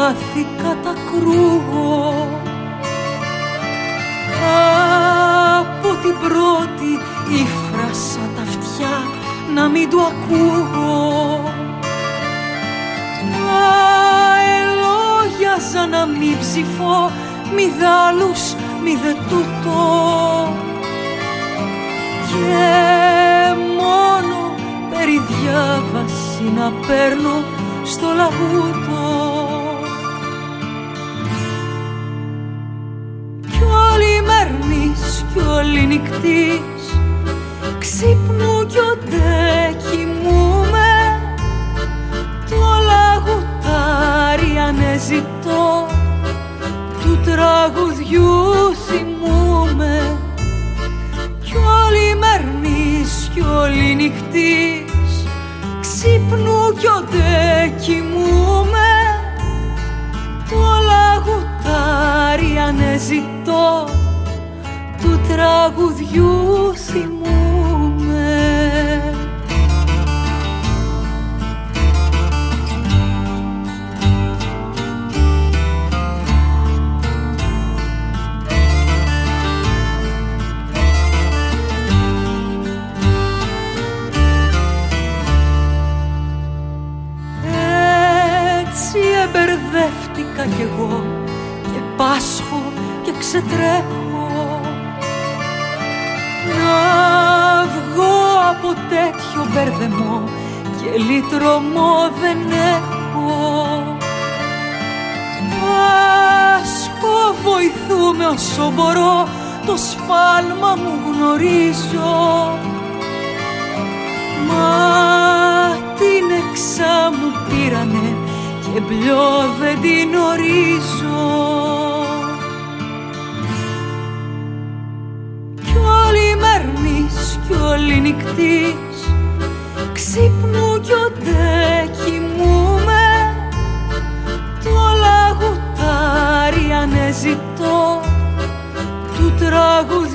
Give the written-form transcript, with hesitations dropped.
πάθη κατακρούω. Από την πρώτη ήφρασα τα αυτιά να μην του ακούω. Μα ελόγιαζα να μην ψηφώ, μη δάλους, μη δε τούτο. Και μόνο περί διάβαση να παίρνω στο λαγούτο. Κι όλοι μερνείς κι όλοι νυχτής, ξύπνου κι οντέ κοιμούμαι. Το λαγουτάρι ανεζητώ, του τραγουδιού θυμούμαι. Κι όλοι μερνείς κι όλοι νυχτής, ξύπνου κι οντέ κοιμούμαι. Το λαγουτάρι ανεζητώ, του τραγουδιού θυμούμαι. Μπερδεύτηκα κι εγώ και πάσχω και ξετρέχω. Να βγω από τέτοιο μπερδεμό και λύτρωμό δεν έχω. Πάσχω, βοηθούμε όσο μπορώ, το σφάλμα μου γνωρίζω. Μα την εξά μου πήρανε και μπλιό δεν την ορίζω. Κι όλοι μερνείς κι όλοι νυχτής, ξύπνου κι οντέ κοιμούμαι. Το λαγουτάρι ανεζητώ, του τραγουδιού